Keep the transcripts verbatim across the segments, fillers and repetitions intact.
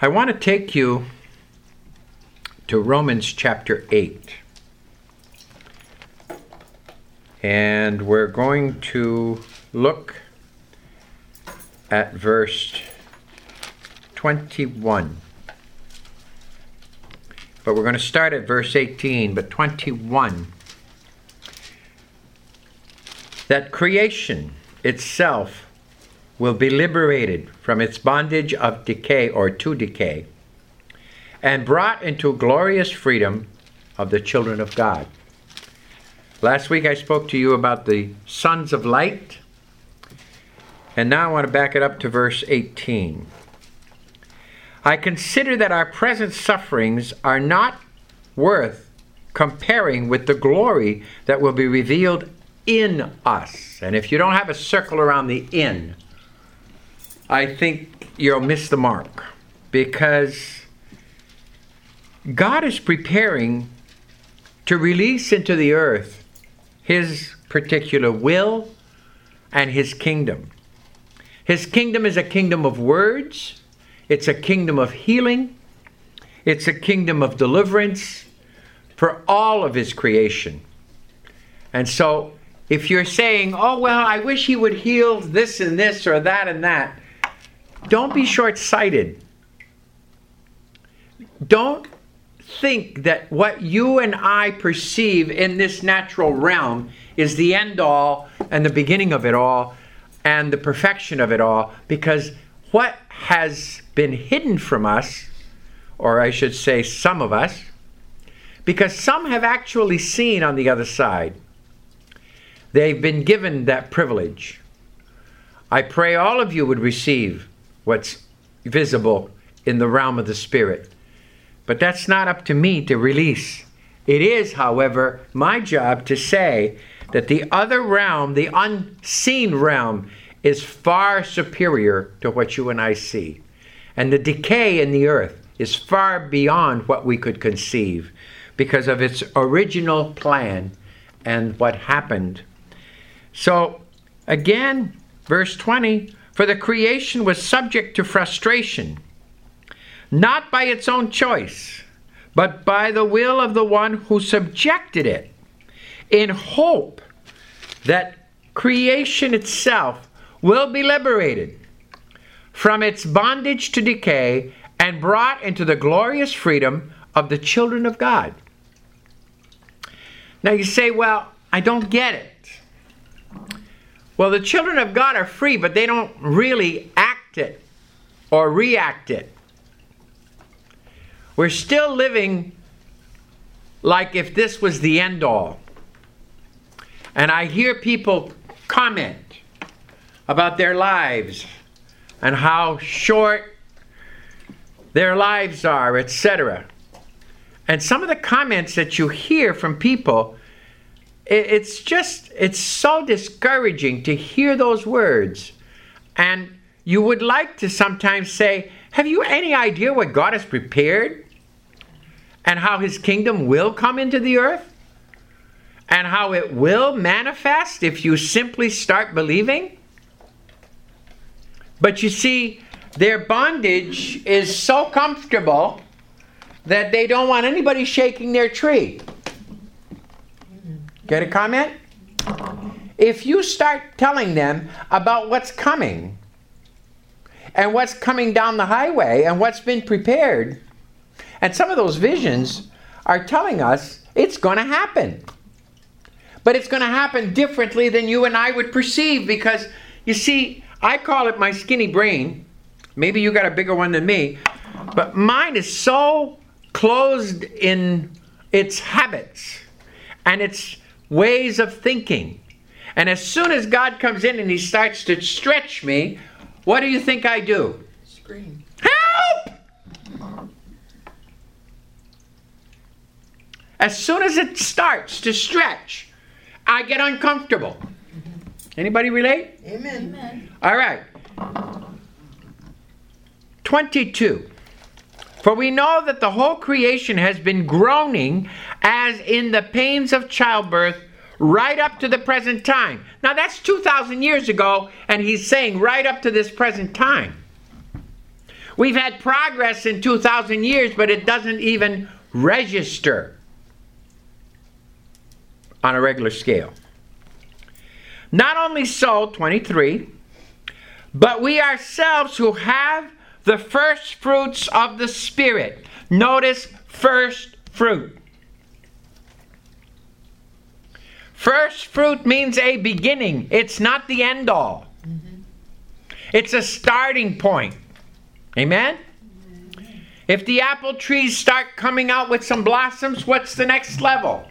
I want to take you to Romans chapter eight. And we're going to look at verse twenty-one. But we're going to start at verse eighteen, but twenty-one. That creation itself will be liberated from its bondage of decay or to decay and brought into glorious freedom of the children of God. Last week I spoke to you about the sons of light, and now I want to back it up to verse eighteen. I consider that our present sufferings are not worth comparing with the glory that will be revealed in us. And if you don't have a circle around the in, I think you'll miss the mark, because God is preparing to release into the earth His particular will and His kingdom. His kingdom is a kingdom of words. It's a kingdom of healing. It's a kingdom of deliverance for all of His creation. And so if you're saying, oh, well, I wish He would heal this and this or that and that, don't be short-sighted. Don't think that what you and I perceive in this natural realm is the end all and the beginning of it all and the perfection of it all, because what has been hidden from us, or I should say some of us, because some have actually seen on the other side. They've been given that privilege. I pray all of you would receive what's visible in the realm of the Spirit. But that's not up to me to release. It is, however, my job to say that the other realm, the unseen realm, is far superior to what you and I see. And the decay in the earth is far beyond what we could conceive because of its original plan and what happened. So, again, verse twenty, for the creation was subject to frustration, not by its own choice, but by the will of the one who subjected it, in hope that creation itself will be liberated from its bondage to decay and brought into the glorious freedom of the children of God. Now you say, well, I don't get it. Well, the children of God are free, but they don't really act it or react it. We're still living like if this was the end all. And I hear people comment about their lives and how short their lives are, et cetera. And some of the comments that you hear from people, it's just, it's so discouraging to hear those words. And you would like to sometimes say, have you any idea what God has prepared? And how His kingdom will come into the earth? And how it will manifest if you simply start believing? But you see, their bondage is so comfortable that they don't want anybody shaking their tree. Get a comment? If you start telling them about what's coming and what's coming down the highway and what's been prepared, and some of those visions are telling us it's going to happen. But it's going to happen differently than you and I would perceive, because, you see, I call it my skinny brain. Maybe you got a bigger one than me. But mine is so closed in its habits and its ways of thinking. And as soon as God comes in and He starts to stretch me, what do you think I do? Scream. Help! As soon as it starts to stretch, I get uncomfortable. Anybody relate? Amen. Amen. All right. twenty-two. For we know that the whole creation has been groaning as in the pains of childbirth right up to the present time. Now that's two thousand years ago, and he's saying right up to this present time. We've had progress in two thousand years, but it doesn't even register on a regular scale. Not only so, twenty-three, but we ourselves who have the first fruits of the Spirit. Notice first fruit. First fruit means a beginning. It's not the end all. Mm-hmm. It's a starting point. Amen? Mm-hmm. If the apple trees start coming out with some blossoms, what's the next level?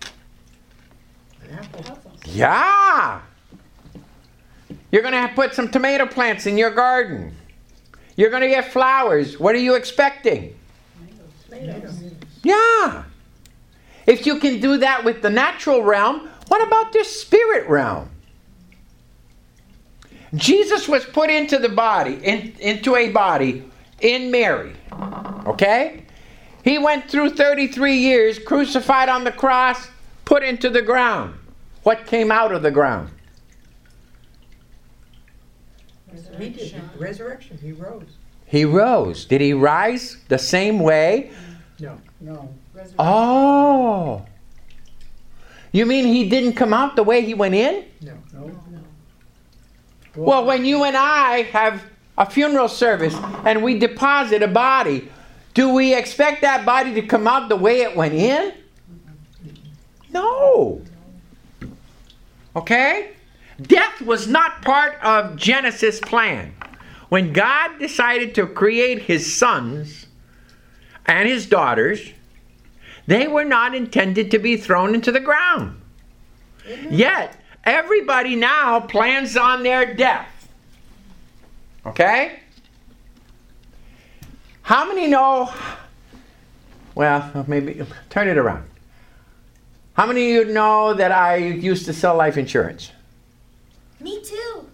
Apple. Yeah. You're going to have to put some tomato plants in your garden. You're going to get flowers. What are you expecting? Tomatoes. Yeah. If you can do that with the natural realm, what about the spirit realm? Jesus was put into the body, in, into a body in Mary. Okay? He went through thirty-three years, crucified on the cross, put into the ground. What came out of the ground? He did. Resurrection. He rose. He rose. Did he rise the same way? No. No. Oh. You mean he didn't come out the way he went in? No. No. No. Well, when you and I have a funeral service and we deposit a body, do we expect that body to come out the way it went in? No. Okay? Death was not part of Genesis' plan. When God decided to create his sons and his daughters, they were not intended to be thrown into the ground. Mm-hmm. Yet, everybody now plans on their death. Okay? How many know, well, maybe, turn it around. How many of you know that I used to sell life insurance? Me too.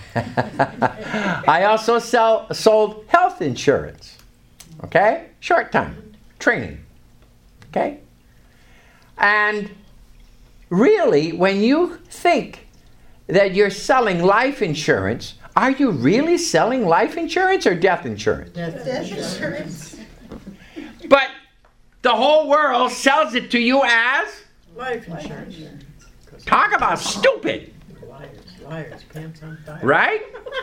I also sell, sold health insurance. Okay? Short time. Training. Okay? And really, when you think that you're selling life insurance, are you really selling life insurance or death insurance? Death, death insurance. But the whole world sells it to you as? Life insurance. Talk about stupid. Liars, liars, pants on fire. Right?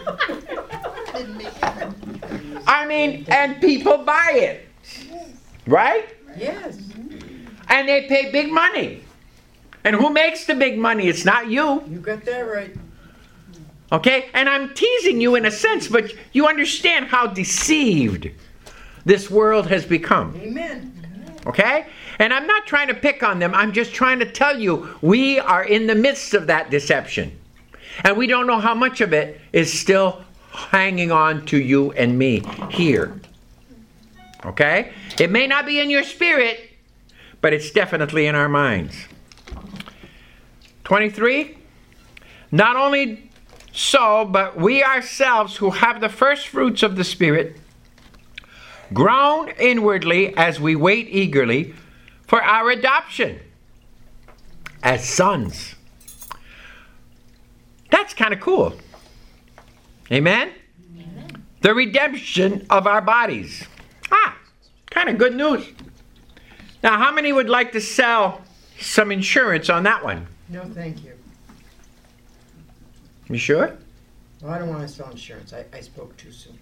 I mean, and people buy it. Right? Yes. And they pay big money. And who makes the big money? It's not you. You got that right. Okay? And I'm teasing you in a sense, but you understand how deceived this world has become. Amen. Okay? And I'm not trying to pick on them. I'm just trying to tell you we are in the midst of that deception. And we don't know how much of it is still hanging on to you and me here. Okay? It may not be in your spirit, but it's definitely in our minds. twenty-three. Not only so, but we ourselves who have the first fruits of the Spirit groan inwardly as we wait eagerly for our adoption as sons. That's kind of cool. Amen? Amen? The redemption of our bodies. Ah, kind of good news. Now, how many would like to sell some insurance on that one? No, thank you. You sure? Well, I don't want to sell insurance. I, I spoke too soon.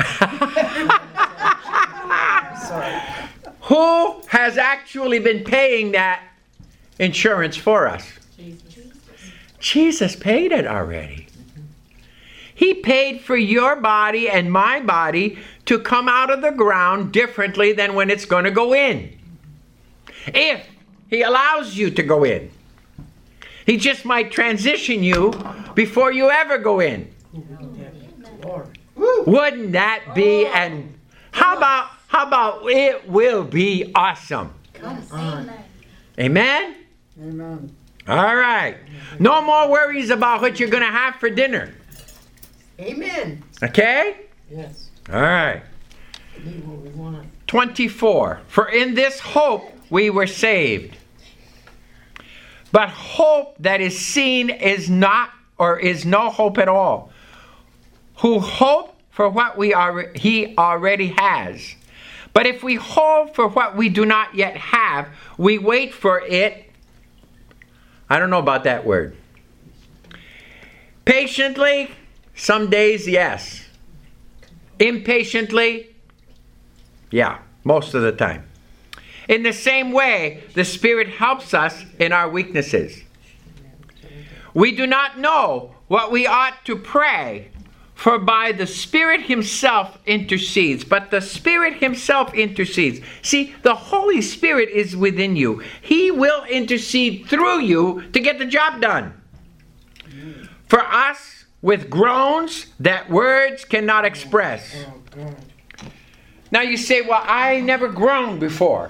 Sorry. Who has actually been paying that insurance for us? Jesus. Jesus paid it already. He paid for your body and my body to come out of the ground differently than when it's going to go in. If he allows you to go in. He just might transition you before you ever go in. Lord. Wouldn't that be, and how about, how about it will be awesome? Come on. Amen? Amen. All right. No more worries about what you're going to have for dinner. Amen. Okay? Yes. All right. Need what we want. twenty-four. For in this hope we were saved. But hope that is seen is not, or is no hope at all. Who hope for what we are, he already has. But if we hope for what we do not yet have, we wait for it. I don't know about that word. Patiently, some days, yes. Impatiently, yeah, most of the time. In the same way, the Spirit helps us in our weaknesses. We do not know what we ought to pray, for by the Spirit himself intercedes. But the Spirit himself intercedes. See, the Holy Spirit is within you. He will intercede through you to get the job done. For us, with groans that words cannot express. Now you say, well, I never groaned before.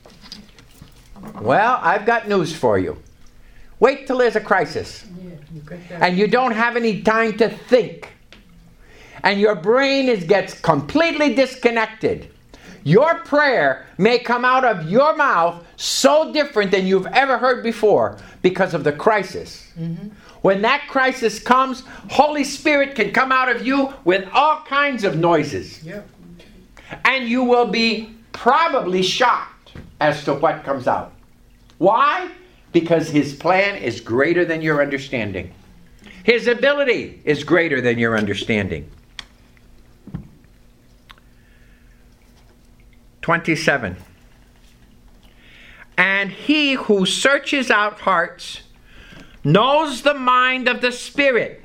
Well, I've got news for you. Wait till there's a crisis. And you don't have any time to think. And your brain is, gets completely disconnected. Your prayer may come out of your mouth so different than you've ever heard before because of the crisis. Mm-hmm. When that crisis comes, Holy Spirit can come out of you with all kinds of noises. Yep. And you will be probably shocked as to what comes out. Why? Because his plan is greater than your understanding. His ability is greater than your understanding. twenty-seven. And he who searches out hearts knows the mind of the Spirit,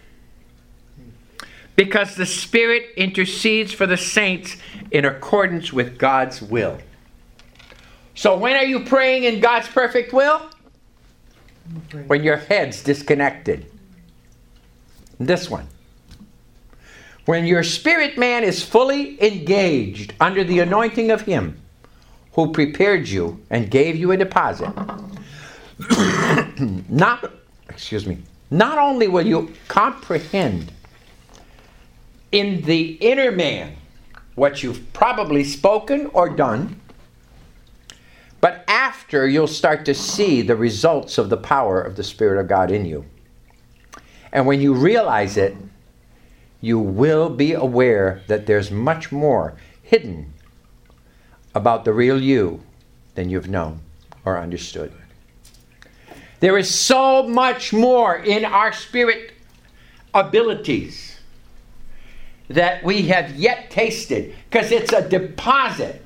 because the Spirit intercedes for the saints in accordance with God's will. So when are you praying in God's perfect will? When your head's disconnected. This one. When your spirit man is fully engaged under the anointing of him who prepared you and gave you a deposit. Not, excuse me, not only will you comprehend in the inner man what you've probably spoken or done, but after you'll start to see the results of the power of the Spirit of God in you. And when you realize it, you will be aware that there's much more hidden about the real you than you've known or understood. There is so much more in our spirit abilities that we have yet tasted, because it's a deposit.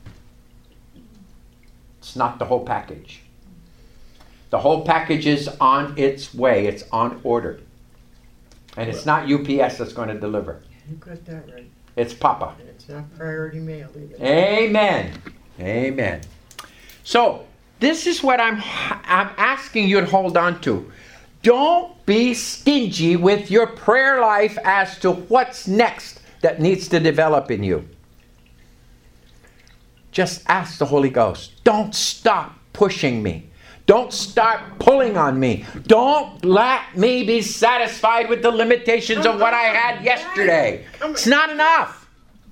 It's not the whole package. The whole package is on its way. It's on order. And it's not U P S that's going to deliver. You got that right. It's Papa. And it's not priority mail either. Amen. Amen. So, this is what I'm, I'm asking you to hold on to. Don't be stingy with your prayer life as to what's next that needs to develop in you. Just ask the Holy Ghost. Don't stop pushing me. Don't start pulling on me. Don't let me be satisfied with the limitations of what I had yesterday. It's not enough.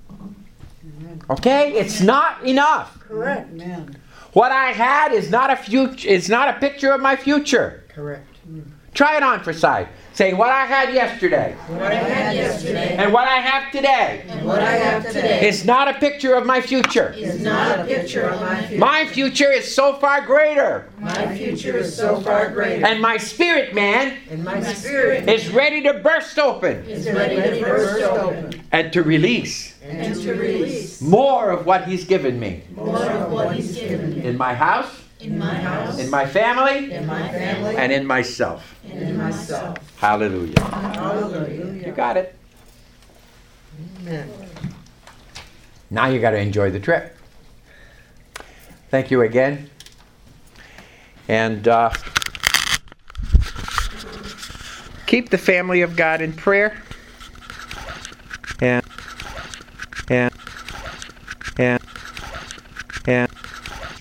Okay? It's not enough. Correct. What I had is not a future. It's not a picture of my future. Correct. Try it on for sight. Say, what I had yesterday. What I had yesterday. And what I have today. And what I have today. Is not a picture of my future. Is not a picture of my future. My future is so far greater. My future is so far greater. And my spirit man And my spirit is ready to burst open. Is ready to burst open. And to release. And to release. More of what he's given me. More of what he's given me. In my house. In my house. In my family. In my family. And in myself. And in myself. Hallelujah. Hallelujah. You got it. Amen. Now you got to enjoy the trip. Thank you again. And uh, keep the family of God in prayer.